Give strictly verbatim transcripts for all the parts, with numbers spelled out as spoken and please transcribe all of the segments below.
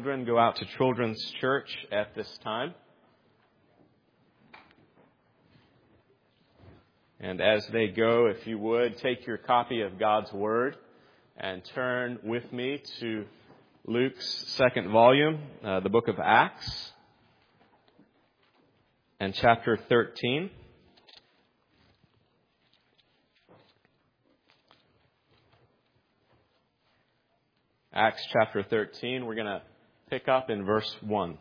children go out to Children's Church at this time. And as they go, if you would, take your copy of God's Word and turn with me to Luke's second volume, uh, the book of Acts, and chapter thirteen. Acts chapter thirteen, we're going to pick up in verse one.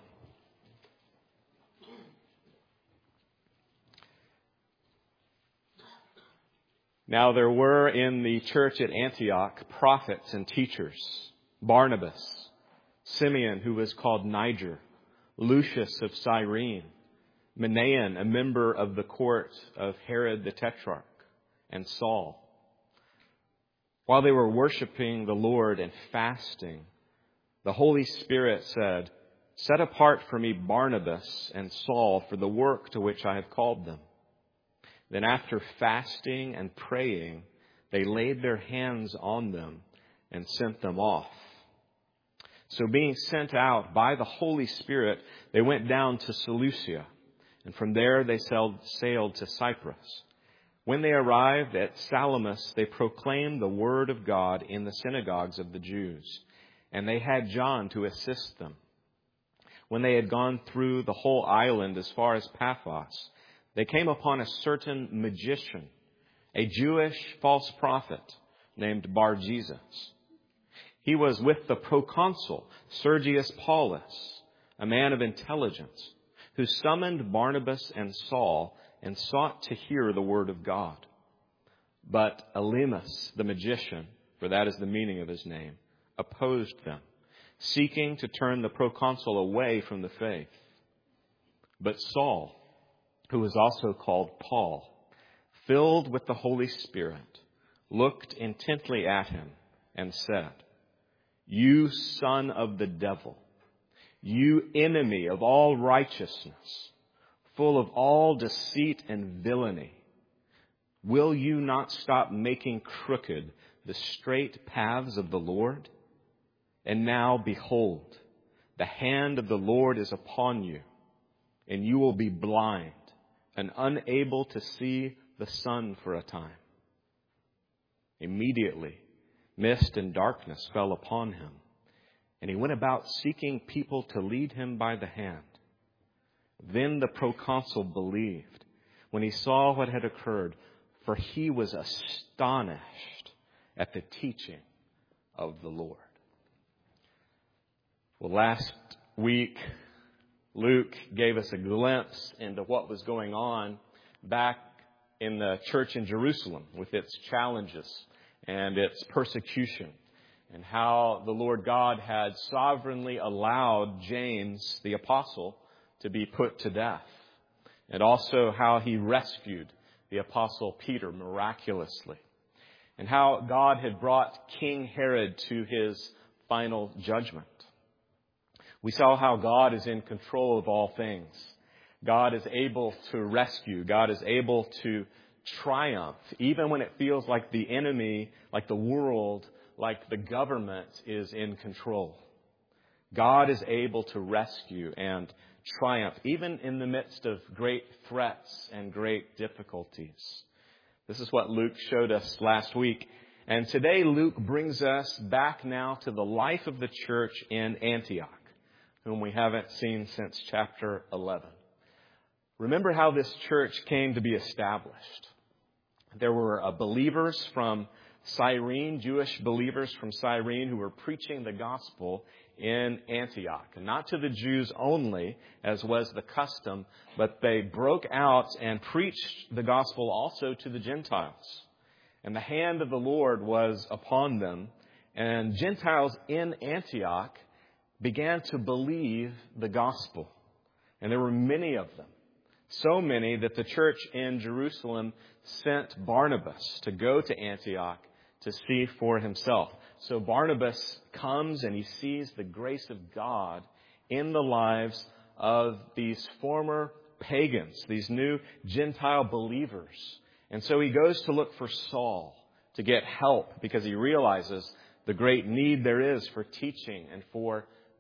Now there were in the church at Antioch prophets and teachers, Barnabas, Simeon, who was called Niger, Lucius of Cyrene, Manaen, a member of the court of Herod the Tetrarch, and Saul. While they were worshiping the Lord and fasting, the Holy Spirit said, "Set apart for me Barnabas and Saul for the work to which I have called them." Then after fasting and praying, they laid their hands on them and sent them off. So being sent out by the Holy Spirit, they went down to Seleucia, and from there they sailed, sailed to Cyprus. When they arrived at Salamis, they proclaimed the word of God in the synagogues of the Jews, and they had John to assist them. When they had gone through the whole island as far as Paphos, they came upon a certain magician, a Jewish false prophet named Bar-Jesus. He was with the proconsul Sergius Paulus, a man of intelligence, who summoned Barnabas and Saul and sought to hear the word of God. But Elymas, the magician, for that is the meaning of his name, opposed them, seeking to turn the proconsul away from the faith. But Saul, who was also called Paul, filled with the Holy Spirit, looked intently at him and said, "You son of the devil, you enemy of all righteousness, full of all deceit and villainy, will you not stop making crooked the straight paths of the Lord? And now, behold, the hand of the Lord is upon you, and you will be blind and unable to see the sun for a time." Immediately, mist and darkness fell upon him, and he went about seeking people to lead him by the hand. Then the proconsul believed when he saw what had occurred, for he was astonished at the teaching of the Lord. Well, last week, Luke gave us a glimpse into what was going on back in the church in Jerusalem with its challenges and its persecution, and how the Lord God had sovereignly allowed James, the apostle, to be put to death, and also how he rescued the apostle Peter miraculously, and how God had brought King Herod to his final judgment. We saw how God is in control of all things. God is able to rescue. God is able to triumph, even when it feels like the enemy, like the world, like the government is in control. God is able to rescue and triumph, even in the midst of great threats and great difficulties. This is what Luke showed us last week. And today Luke brings us back now to the life of the church in Antioch, whom we haven't seen since chapter eleven. Remember how this church came to be established. There were uh, believers from Cyrene, Jewish believers from Cyrene, who were preaching the gospel in Antioch. And not to the Jews only, as was the custom, but they broke out and preached the gospel also to the Gentiles. And the hand of the Lord was upon them. And Gentiles in Antioch began to believe the gospel. And there were many of them. So many that the church in Jerusalem sent Barnabas to go to Antioch to see for himself. So Barnabas comes and he sees the grace of God in the lives of these former pagans, these new Gentile believers. And so he goes to look for Saul to get help because he realizes the great need there is for teaching and for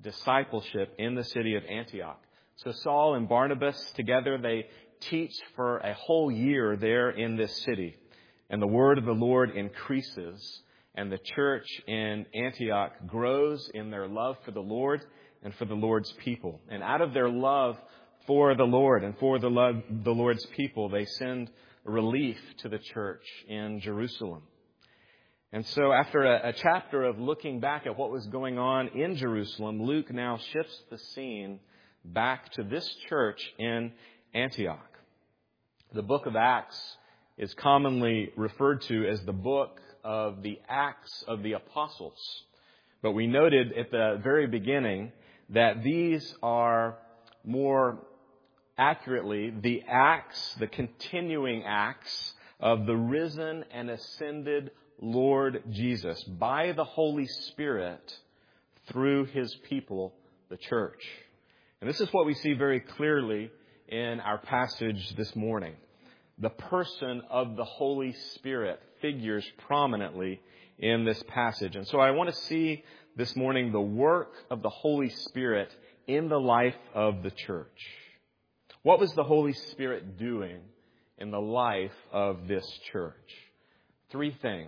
discipleship in the city of Antioch. So Saul and Barnabas together, they teach for a whole year there in this city. And the word of the Lord increases, and the church in Antioch grows in their love for the Lord and for the Lord's people. And out of their love for the Lord and for the love, the Lord's people, they send relief to the church in Jerusalem. And so after a, a chapter of looking back at what was going on in Jerusalem, Luke now shifts the scene back to this church in Antioch. The book of Acts is commonly referred to as the book of the Acts of the Apostles. But we noted at the very beginning that these are more accurately the acts, the continuing acts of the risen and ascended Lord Jesus by the Holy Spirit through His people, the church. And this is what we see very clearly in our passage this morning. The person of the Holy Spirit figures prominently in this passage. And so I want to see this morning the work of the Holy Spirit in the life of the church. What was the Holy Spirit doing in the life of this church? Three things.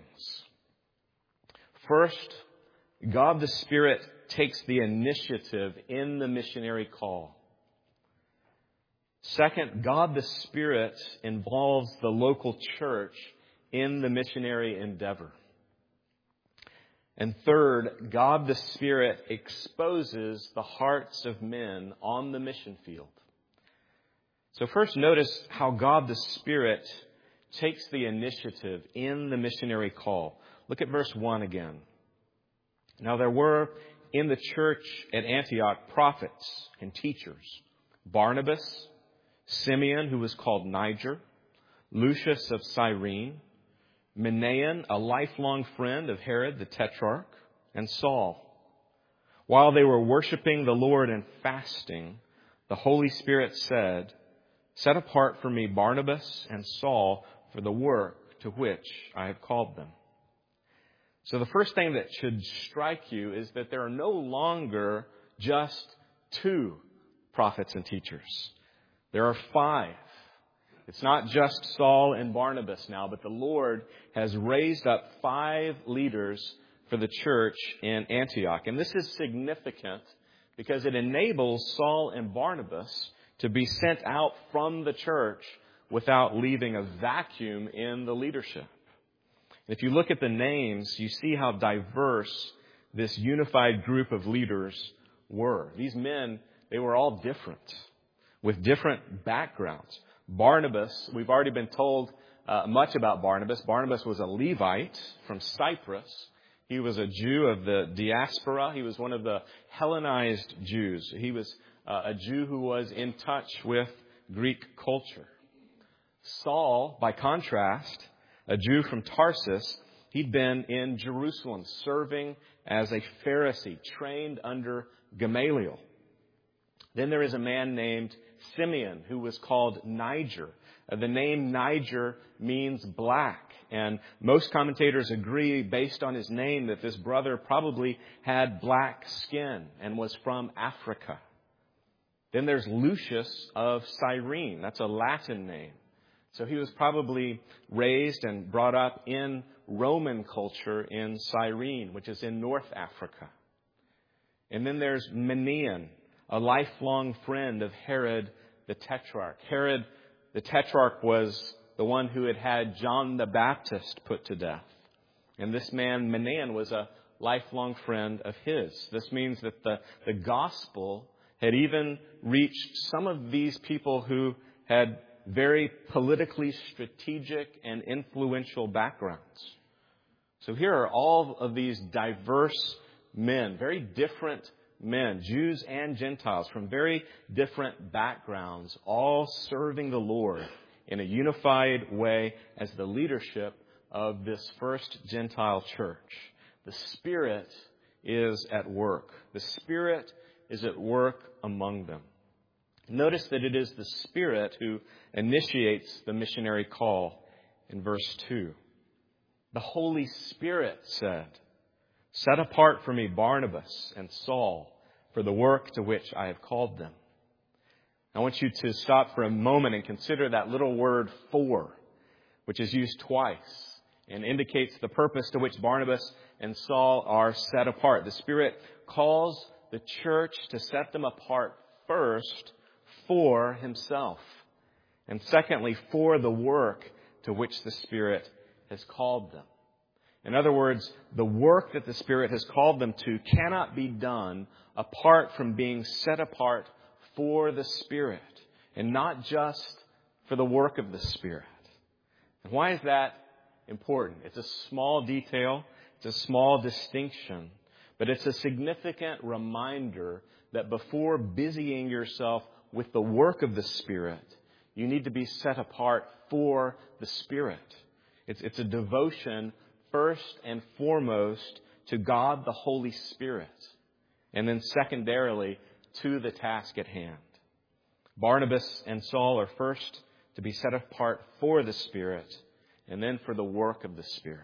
First, God the Spirit takes the initiative in the missionary call. Second, God the Spirit involves the local church in the missionary endeavor. And third, God the Spirit exposes the hearts of men on the mission field. So first, notice how God the Spirit takes the initiative in the missionary call. Look at verse one again. Now there were in the church at Antioch prophets and teachers: Barnabas, Simeon, who was called Niger, Lucius of Cyrene, Manaen, a lifelong friend of Herod the Tetrarch, and Saul. While they were worshiping the Lord and fasting, the Holy Spirit said, "Set apart for me Barnabas and Saul for the work to which I have called them." So the first thing that should strike you is that there are no longer just two prophets and teachers. There are five. It's not just Saul and Barnabas now, but the Lord has raised up five leaders for the church in Antioch. And this is significant because it enables Saul and Barnabas to be sent out from the church without leaving a vacuum in the leadership. If you look at the names, you see how diverse this unified group of leaders were. These men, they were all different, with different backgrounds. Barnabas, we've already been told uh, much about Barnabas. Barnabas was a Levite from Cyprus. He was a Jew of the diaspora. He was one of the Hellenized Jews. He was uh, a Jew who was in touch with Greek culture. Saul, by contrast, a Jew from Tarsus, he'd been in Jerusalem serving as a Pharisee, trained under Gamaliel. Then there is a man named Simeon who was called Niger. Uh, the name Niger means black. And most commentators agree, based on his name, that this brother probably had black skin and was from Africa. Then there's Lucius of Cyrene. That's a Latin name. So he was probably raised and brought up in Roman culture in Cyrene, which is in North Africa. And then there's Manaen, a lifelong friend of Herod the Tetrarch. Herod the Tetrarch was the one who had had John the Baptist put to death. And this man, Manaen, was a lifelong friend of his. This means that the, the gospel had even reached some of these people who had very politically strategic and influential backgrounds. So here are all of these diverse men, very different men, Jews and Gentiles from very different backgrounds, all serving the Lord in a unified way as the leadership of this first Gentile church. The Spirit is at work. The Spirit is at work among them. Notice that it is the Spirit who initiates the missionary call in verse two. The Holy Spirit said, "Set apart for me Barnabas and Saul for the work to which I have called them. I want you to stop for a moment and consider that little word for, which is used twice and indicates the purpose to which Barnabas and Saul are set apart. The Spirit calls the church to set them apart first for Himself, and secondly, for the work to which the Spirit has called them. In other words, the work that the Spirit has called them to cannot be done apart from being set apart for the Spirit, and not just for the work of the Spirit. And why is that important? It's a small detail, it's a small distinction, but it's a significant reminder that before busying yourself with the work of the Spirit, you need to be set apart for the Spirit. It's, it's a devotion first and foremost to God the Holy Spirit, and then secondarily to the task at hand. Barnabas and Saul are first to be set apart for the Spirit, and then for the work of the Spirit.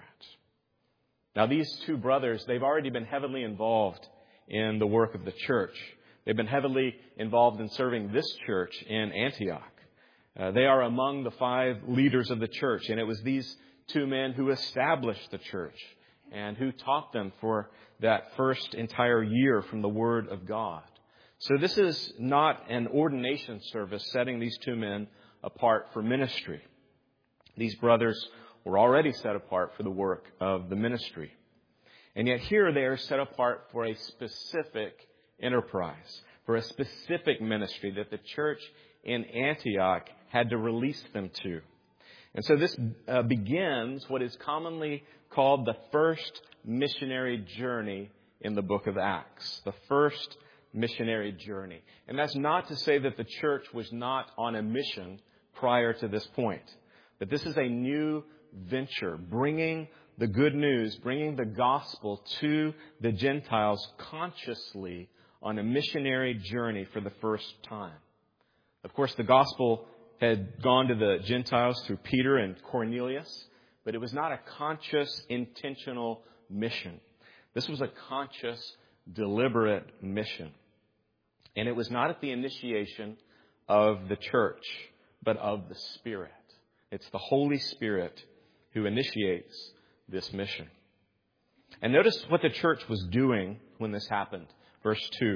Now, these two brothers, they've already been heavily involved in the work of the church. They've been heavily involved in serving this church in Antioch. Uh, they are among the five leaders of the church, and it was these two men who established the church and who taught them for that first entire year from the Word of God. So this is not an ordination service setting these two men apart for ministry. These brothers were already set apart for the work of the ministry. And yet here they are set apart for a specific enterprise, for a specific ministry that the church in Antioch had to release them to. And so this uh, begins what is commonly called the first missionary journey in the book of Acts. The first missionary journey. And that's not to say that the church was not on a mission prior to this point. But this is a new venture, bringing the good news, bringing the gospel to the Gentiles consciously on a missionary journey for the first time. Of course, the gospel had gone to the Gentiles through Peter and Cornelius, but it was not a conscious, intentional mission. This was a conscious, deliberate mission. And it was not at the initiation of the church, but of the Spirit. It's the Holy Spirit who initiates this mission. And notice what the church was doing when this happened. Verse two.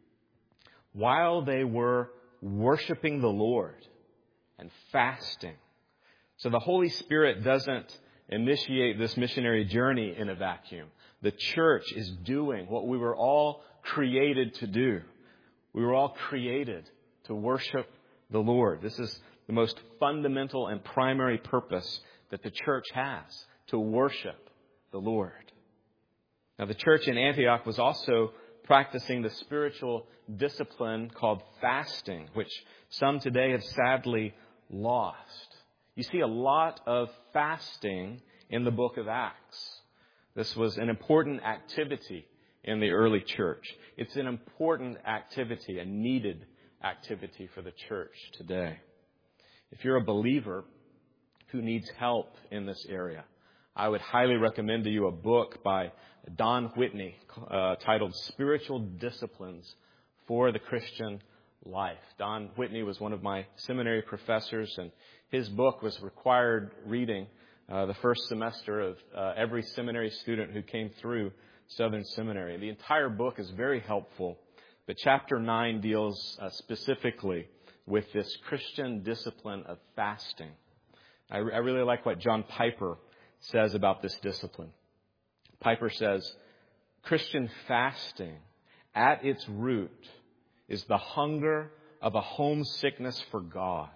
While they were worshiping the Lord and fasting. So the Holy Spirit doesn't initiate this missionary journey in a vacuum. The church is doing what we were all created to do. We were all created to worship the Lord. This is the most fundamental and primary purpose that the church has, to worship the Lord. Now, the church in Antioch was also practicing the spiritual discipline called fasting, which some today have sadly lost. You see a lot of fasting in the book of Acts. This was an important activity in the early church. It's an important activity, a needed activity for the church today. If you're a believer who needs help in this area, I would highly recommend to you a book by Don Whitney uh, titled Spiritual Disciplines for the Christian Life. Don Whitney was one of my seminary professors, and his book was required reading uh, the first semester of uh, every seminary student who came through Southern Seminary. The entire book is very helpful, but chapter nine deals uh, specifically with this Christian discipline of fasting. I, I really like what John Piper says about this discipline. Piper says, Christian fasting at its root is the hunger of a homesickness for God.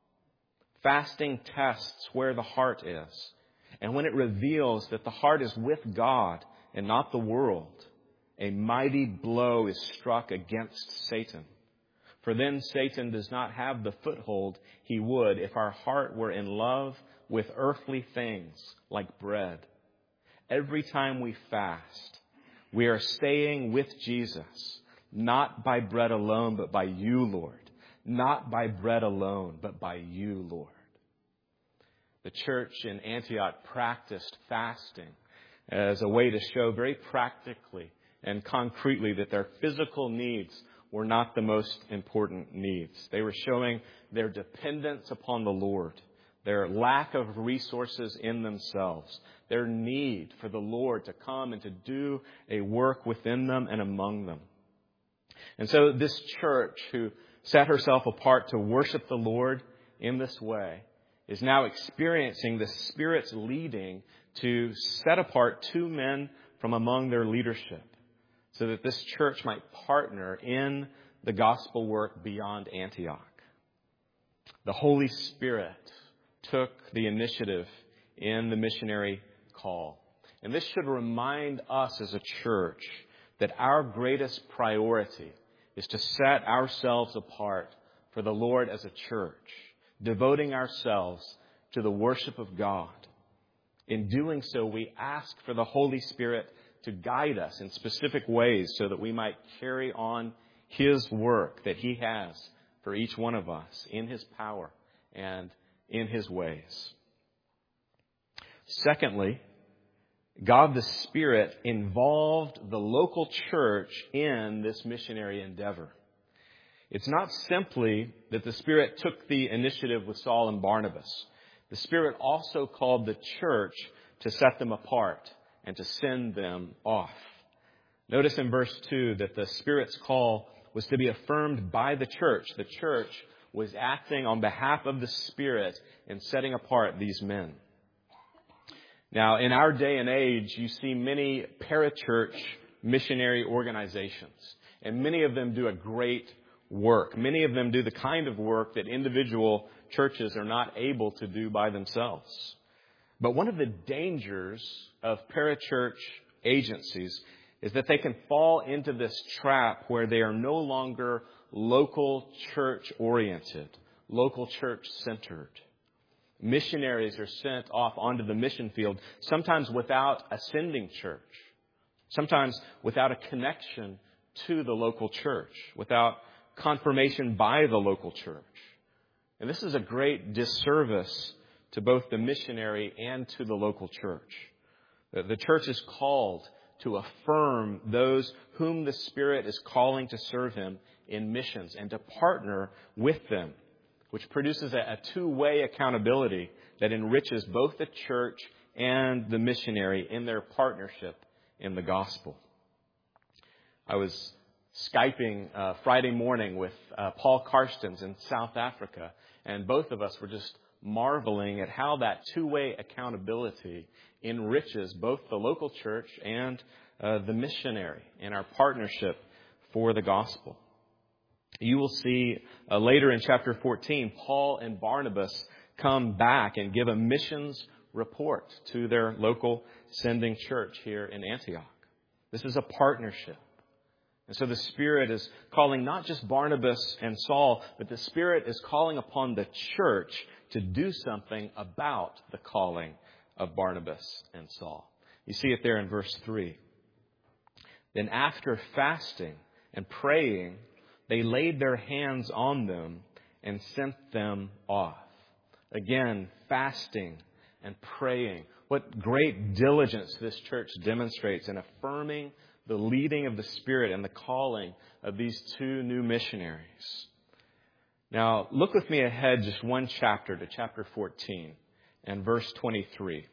Fasting tests where the heart is. And when it reveals that the heart is with God and not the world, a mighty blow is struck against Satan. For then Satan does not have the foothold he would if our heart were in love with earthly things like bread. Every time we fast, we are staying with Jesus, not by bread alone, but by you, Lord. Not by bread alone, but by you, Lord. The church in Antioch practiced fasting as a way to show very practically and concretely that their physical needs were not the most important needs. They were showing their dependence upon the Lord, their lack of resources in themselves, their need for the Lord to come and to do a work within them and among them. And so this church, who set herself apart to worship the Lord in this way, is now experiencing the Spirit's leading to set apart two men from among their leadership, so that this church might partner in the gospel work beyond Antioch. The Holy Spirit took the initiative in the missionary call. And this should remind us as a church that our greatest priority is to set ourselves apart for the Lord as a church, devoting ourselves to the worship of God. In doing so, we ask for the Holy Spirit to guide us in specific ways so that we might carry on His work that He has for each one of us in His power and in His ways. Secondly, God the Spirit involved the local church in this missionary endeavor. It's not simply that the Spirit took the initiative with Saul and Barnabas. The Spirit also called the church to set them apart and to send them off. Notice in verse two that the Spirit's call was to be affirmed by the church. The church was acting on behalf of the Spirit in setting apart these men. Now, in our day and age, you see many parachurch missionary organizations, and many of them do a great work. Many of them do the kind of work that individual churches are not able to do by themselves. But one of the dangers of parachurch agencies is that they can fall into this trap where they are no longer local church oriented, local church centered. Missionaries are sent off onto the mission field, sometimes without a sending church, sometimes without a connection to the local church, without confirmation by the local church. And this is a great disservice to both the missionary and to the local church. The church is called to affirm those whom the Spirit is calling to serve Him in missions and to partner with them, which produces a, a two-way accountability that enriches both the church and the missionary in their partnership in the gospel. I was Skyping uh, Friday morning with uh, Paul Karstens in South Africa, and both of us were just marveling at how that two-way accountability enriches both the local church and uh, the missionary in our partnership for the gospel. You will see uh, later in chapter fourteen, Paul and Barnabas come back and give a missions report to their local sending church here in Antioch. This is a partnership. And so the Spirit is calling not just Barnabas and Saul, but the Spirit is calling upon the church to do something about the calling of Barnabas and Saul. You see it there in verse three. Then after fasting and praying, they laid their hands on them and sent them off. Again, fasting and praying. What great diligence this church demonstrates in affirming the leading of the Spirit and the calling of these two new missionaries. Now, look with me ahead just one chapter to chapter fourteen and verse twenty-three.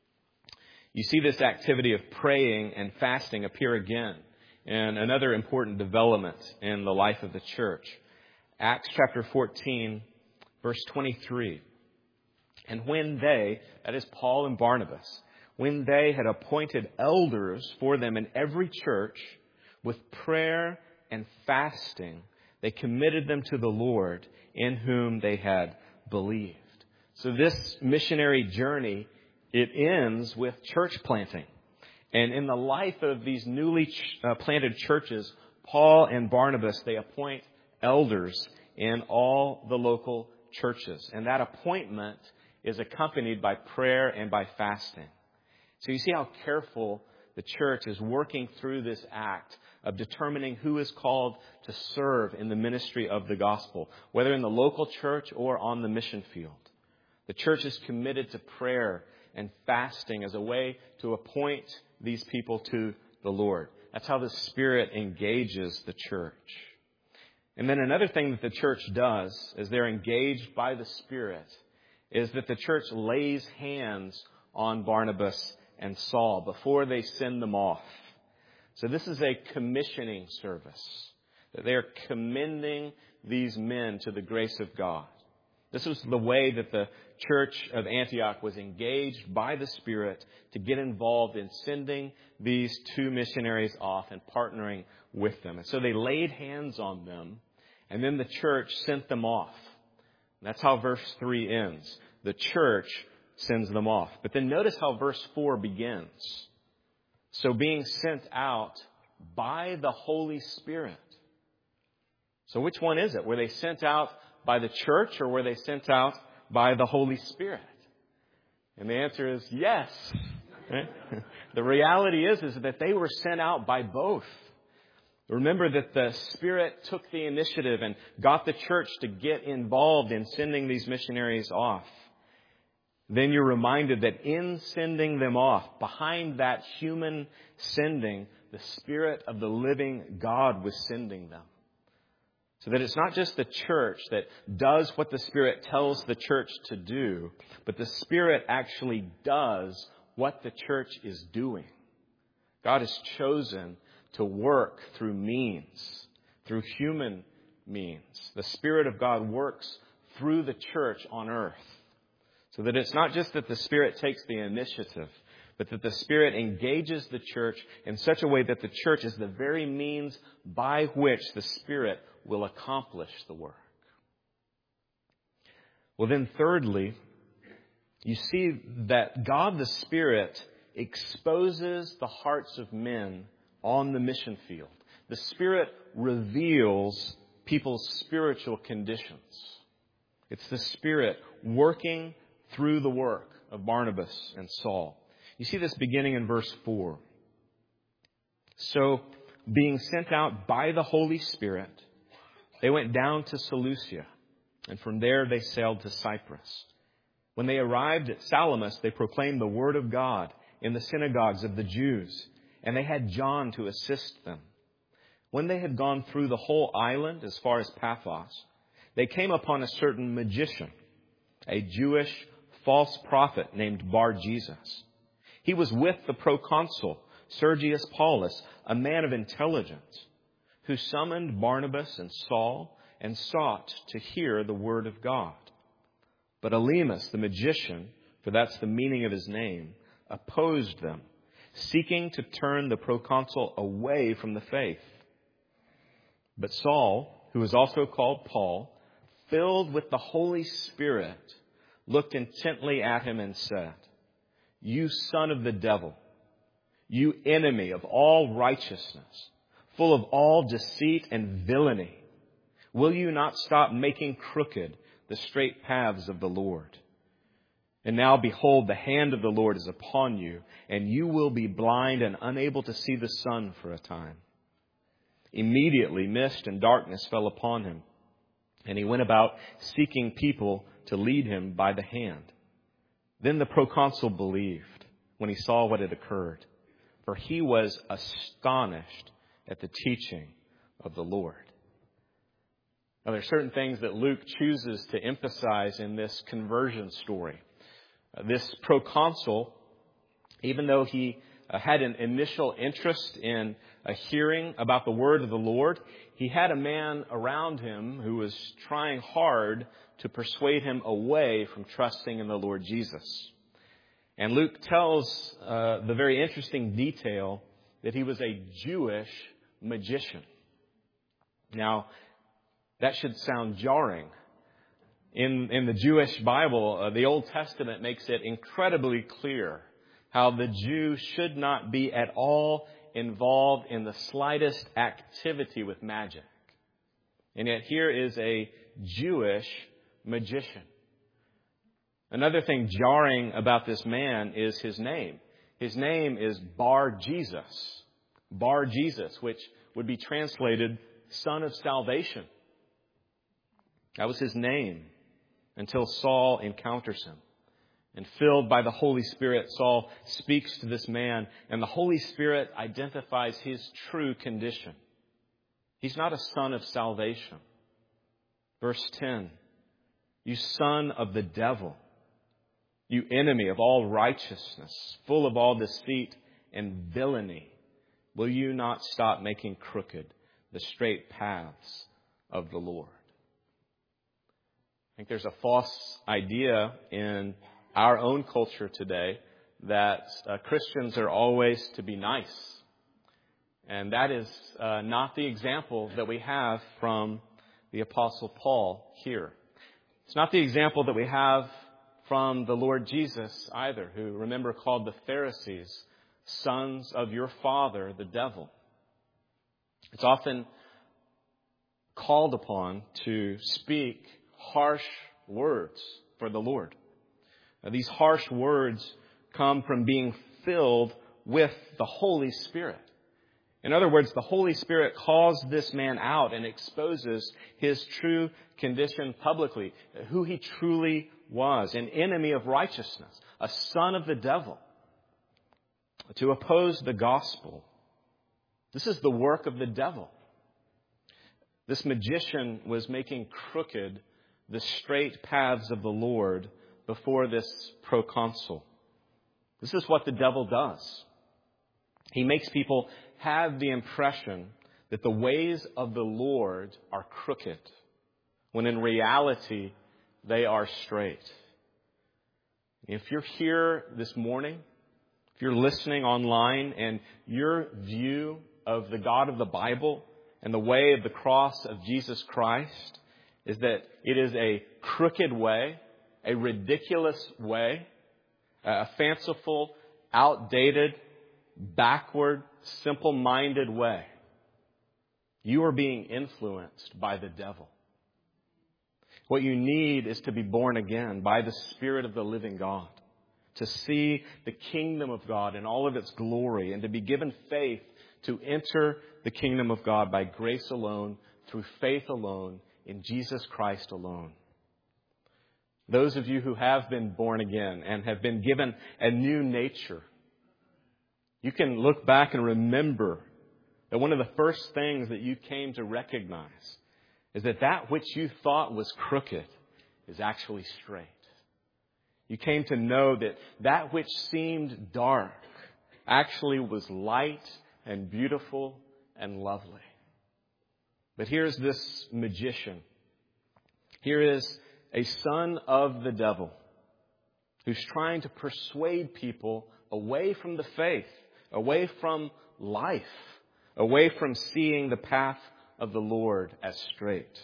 You see this activity of praying and fasting appear again in another important development in the life of the church. Acts chapter fourteen, verse twenty-three. And when they, that is Paul and Barnabas, when they had appointed elders for them in every church, with prayer and fasting, they committed them to the Lord in whom they had believed. So this missionary journey, it ends with church planting. And in the life of these newly ch- uh, planted churches, Paul and Barnabas, they appoint elders in all the local churches. And that appointment is accompanied by prayer and by fasting. So you see how careful the church is working through this act of determining who is called to serve in the ministry of the gospel, whether in the local church or on the mission field. The church is committed to prayer and fasting as a way to appoint these people to the Lord. That's how the Spirit engages the church. And then another thing that the church does as they're engaged by the Spirit is that the church lays hands on Barnabas and Saul before they send them off. So this is a commissioning service, that they are commending these men to the grace of God. This was the way that the church of Antioch was engaged by the Spirit to get involved in sending these two missionaries off and partnering with them. And so they laid hands on them, and then the church sent them off. And that's how verse three ends. The church sends them off. But then notice how verse four begins. So being sent out by the Holy Spirit. So which one is it? Were they sent out by the church, or were they sent out by the Holy Spirit? And the answer is yes. Right? The reality is, is that they were sent out by both. Remember that the Spirit took the initiative and got the church to get involved in sending these missionaries off. Then you're reminded that in sending them off, behind that human sending, the Spirit of the living God was sending them. So that it's not just the church that does what the Spirit tells the church to do, but the Spirit actually does what the church is doing. God has chosen to work through means, through human means. The Spirit of God works through the church on earth. So that it's not just that the Spirit takes the initiative, but that the Spirit engages the church in such a way that the church is the very means by which the Spirit will accomplish the work. Well, then thirdly, you see that God the Spirit exposes the hearts of men on the mission field. The Spirit reveals people's spiritual conditions. It's the Spirit working through the work of Barnabas and Saul. You see this beginning in verse four. So, being sent out by the Holy Spirit, they went down to Seleucia, and from there they sailed to Cyprus. When they arrived at Salamis, they proclaimed the word of God in the synagogues of the Jews, and they had John to assist them. When they had gone through the whole island as far as Paphos, they came upon a certain magician, a Jewish false prophet named Bar-Jesus. He was with the proconsul, Sergius Paulus, a man of intelligence, who summoned Barnabas and Saul and sought to hear the word of God. But Elymas, the magician, for that's the meaning of his name, opposed them, seeking to turn the proconsul away from the faith. But Saul, who was also called Paul, filled with the Holy Spirit, looked intently at him and said, "You son of the devil, you enemy of all righteousness, full of all deceit and villainy, will you not stop making crooked the straight paths of the Lord? And now behold, the hand of the Lord is upon you, and you will be blind and unable to see the sun for a time." Immediately mist and darkness fell upon him, and he went about seeking people to lead him by the hand. Then the proconsul believed when he saw what had occurred, for he was astonished at the teaching of the Lord. Now, there are certain things that Luke chooses to emphasize in this conversion story. Uh, this proconsul, even though he uh, had an initial interest in uh, hearing about the word of the Lord, he had a man around him who was trying hard to persuade him away from trusting in the Lord Jesus. And Luke tells uh, the very interesting detail that he was a Jewish magician. Now, that should sound jarring. In, in the Jewish Bible, uh, the Old Testament makes it incredibly clear how the Jew should not be at all involved in the slightest activity with magic. And yet here is a Jewish magician. Another thing jarring about this man is his name. His name is Bar-Jesus. Bar-Jesus, which would be translated Son of Salvation. That was his name until Saul encounters him. And filled by the Holy Spirit, Saul speaks to this man, and the Holy Spirit identifies his true condition. He's not a son of salvation. Verse ten, you son of the devil, you enemy of all righteousness, full of all deceit and villainy, will you not stop making crooked the straight paths of the Lord? I think there's a false idea in our own culture today that uh, Christians are always to be nice. And that is uh, not the example that we have from the Apostle Paul here. It's not the example that we have from the Lord Jesus either, who, remember, called the Pharisees sons of your father, the devil. It's often called upon to speak harsh words for the Lord. Now, these harsh words come from being filled with the Holy Spirit. In other words, the Holy Spirit calls this man out and exposes his true condition publicly, who he truly was, an enemy of righteousness, a son of the devil, to oppose the gospel. This is the work of the devil. This magician was making crooked the straight paths of the Lord before this proconsul. This is what the devil does. He makes people have the impression that the ways of the Lord are crooked, when in reality they are straight. If you're here this morning, if you're listening online, and your view of the God of the Bible and the way of the cross of Jesus Christ is that it is a crooked way, a ridiculous way, a fanciful, outdated, backward, simple-minded way, you are being influenced by the devil. What you need is to be born again by the Spirit of the living God, to see the kingdom of God in all of its glory, and to be given faith to enter the kingdom of God by grace alone, through faith alone, in Jesus Christ alone. Those of you who have been born again and have been given a new nature, you can look back and remember that one of the first things that you came to recognize is that that which you thought was crooked is actually straight. You came to know that that which seemed dark actually was light and beautiful and lovely. But here's this magician. Here is a son of the devil who's trying to persuade people away from the faith, away from life, away from seeing the path of the Lord as straight.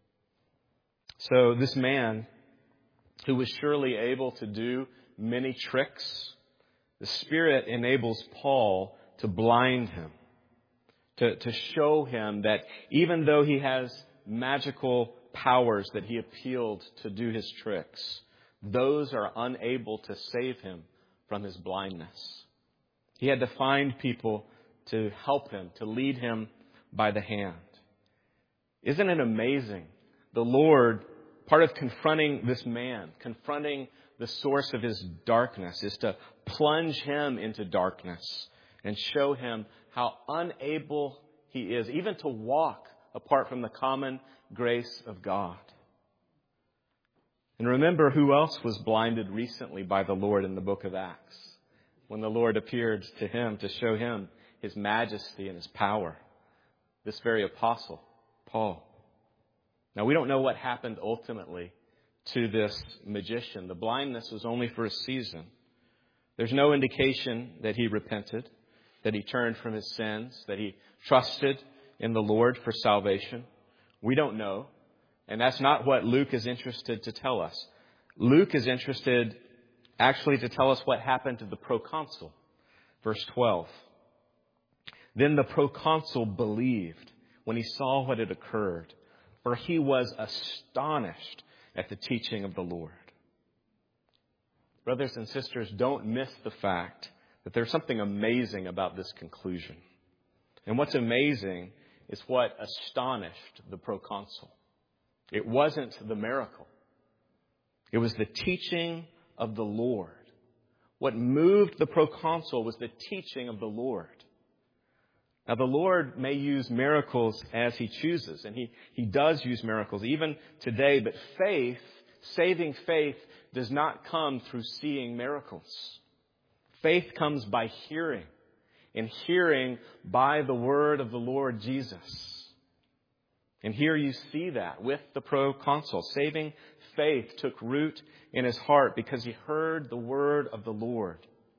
So this man, who was surely able to do many tricks, the Spirit enables Paul to blind him, to, to show him that even though he has magical powers that he appealed to do his tricks, those are unable to save him from his blindness. He had to find people to help him, to lead him by the hand. Isn't it amazing? The Lord, part of confronting this man, confronting the source of his darkness, is to plunge him into darkness and show him how unable he is, even to walk apart from the common grace of God. And remember who else was blinded recently by the Lord in the book of Acts, when the Lord appeared to him to show him His majesty and His power. This very apostle, Paul. Now, we don't know what happened ultimately to this magician. The blindness was only for a season. There's no indication that he repented, that he turned from his sins, that he trusted in the Lord for salvation. We don't know. And that's not what Luke is interested to tell us. Luke is interested actually to tell us what happened to the proconsul. Verse twelve. Then the proconsul believed when he saw what had occurred, for he was astonished at the teaching of the Lord. Brothers and sisters, don't miss the fact that there's something amazing about this conclusion. And what's amazing is what astonished the proconsul. It wasn't the miracle. It was the teaching of the Lord. What moved the proconsul was the teaching of the Lord. Now, the Lord may use miracles as He chooses, and He, He does use miracles even today, but faith, saving faith, does not come through seeing miracles. Faith comes by hearing, and hearing by the word of the Lord Jesus. And here you see that with the proconsul. Saving faith took root in his heart because he heard the word of the Lord.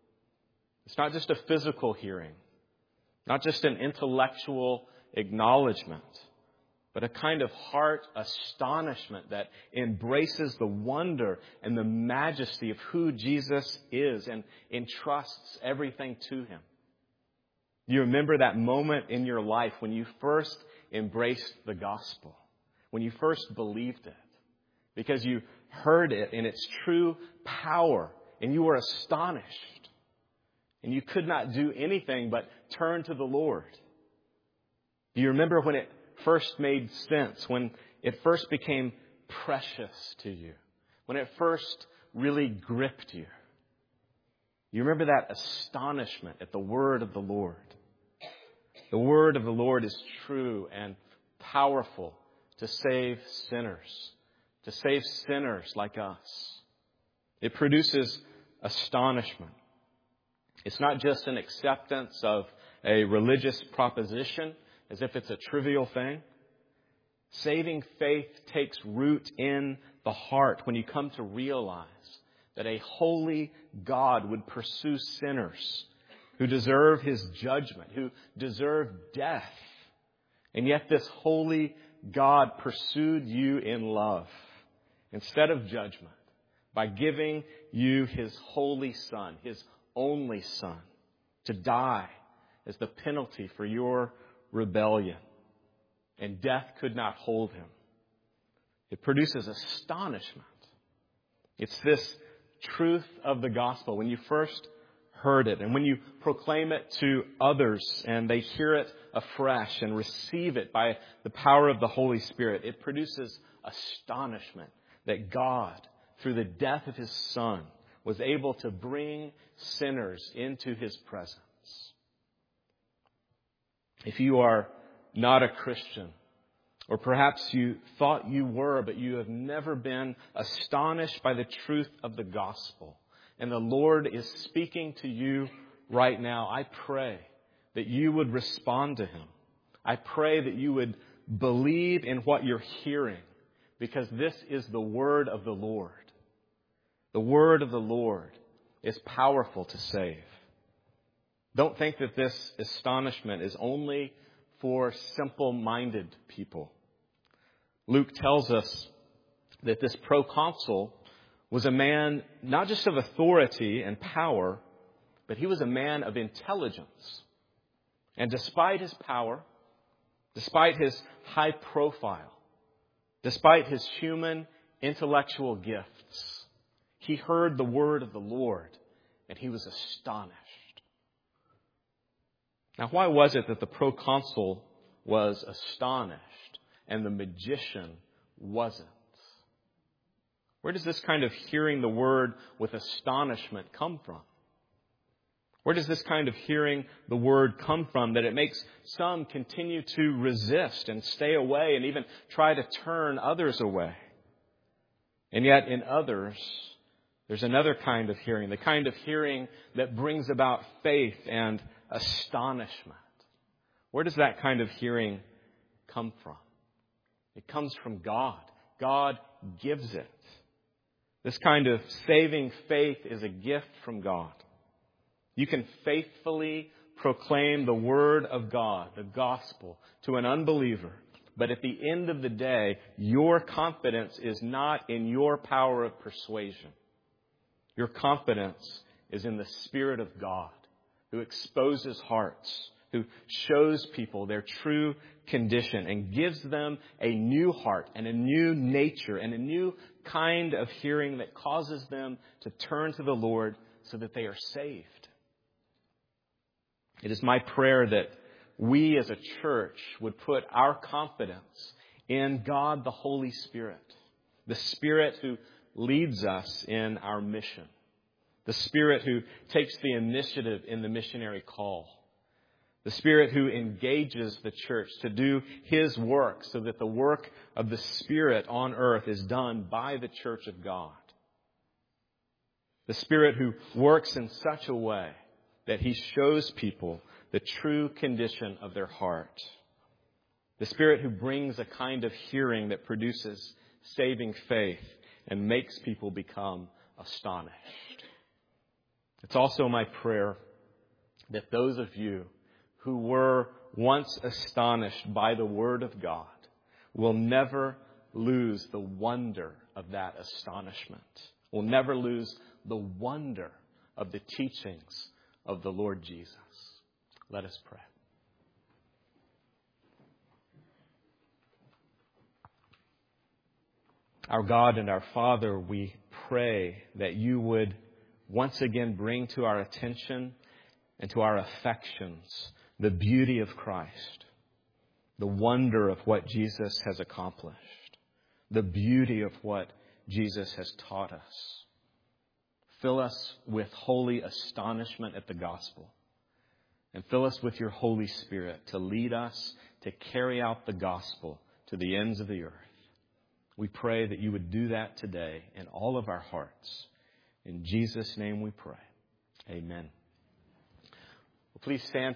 It's not just a physical hearing, not just an intellectual acknowledgement, but a kind of heart astonishment that embraces the wonder and the majesty of who Jesus is and entrusts everything to Him. You remember that moment in your life when you first embraced the gospel, when you first believed it, because you heard it in its true power and you were astonished and you could not do anything but turn to the Lord. Do you remember when it first made sense, when it first became precious to you, when it first really gripped you? You remember that astonishment at the word of the Lord. The word of the Lord is true and powerful to save sinners, to save sinners like us. It produces astonishment. It's not just an acceptance of a religious proposition as if it's a trivial thing. Saving faith takes root in the heart when you come to realize that a holy God would pursue sinners who deserve His judgment, who deserve death. And yet this holy God pursued you in love instead of judgment by giving you His holy Son, His only Son, to die as the penalty for your rebellion. And death could not hold Him. It produces astonishment. It's this truth of the gospel. When you first heard it and when you proclaim it to others and they hear it afresh and receive it by the power of the Holy Spirit, it produces astonishment that God, through the death of His Son, was able to bring sinners into His presence. If you are not a Christian, or perhaps you thought you were, but you have never been astonished by the truth of the gospel, and the Lord is speaking to you right now, I pray that you would respond to Him. I pray that you would believe in what you're hearing, because this is the word of the Lord. The word of the Lord is powerful to save. Don't think that this astonishment is only for simple-minded people. Luke tells us that this proconsul was a man not just of authority and power, but he was a man of intelligence. And despite his power, despite his high profile, despite his human intellectual gifts, he heard the word of the Lord and he was astonished. Now, why was it that the proconsul was astonished and the magician wasn't? Where does this kind of hearing the word with astonishment come from? Where does this kind of hearing the word come from that it makes some continue to resist and stay away and even try to turn others away? And yet in others, there's another kind of hearing, the kind of hearing that brings about faith and astonishment. Where does that kind of hearing come from? It comes from God. God gives it. This kind of saving faith is a gift from God. You can faithfully proclaim the word of God, the gospel, to an unbeliever. But at the end of the day, your confidence is not in your power of persuasion. Your confidence is in the Spirit of God, who exposes hearts, who shows people their true condition and gives them a new heart and a new nature and a new kind of hearing that causes them to turn to the Lord so that they are saved. It is my prayer that we as a church would put our confidence in God the Holy Spirit, the Spirit who leads us in our mission. The Spirit who takes the initiative in the missionary call. The Spirit who engages the church to do His work so that the work of the Spirit on earth is done by the church of God. The Spirit who works in such a way that He shows people the true condition of their heart. The Spirit who brings a kind of hearing that produces saving faith and makes people become astonished. It's also my prayer that those of you who were once astonished by the Word of God will never lose the wonder of that astonishment. Will never lose the wonder of the teachings of the Lord Jesus. Let us pray. Our God and our Father, we pray that you would once again bring to our attention and to our affections the beauty of Christ, the wonder of what Jesus has accomplished, the beauty of what Jesus has taught us. Fill us with holy astonishment at the gospel, and fill us with your Holy Spirit to lead us to carry out the gospel to the ends of the earth. We pray that you would do that today in all of our hearts. In Jesus' name we pray. Amen. Well, please stand.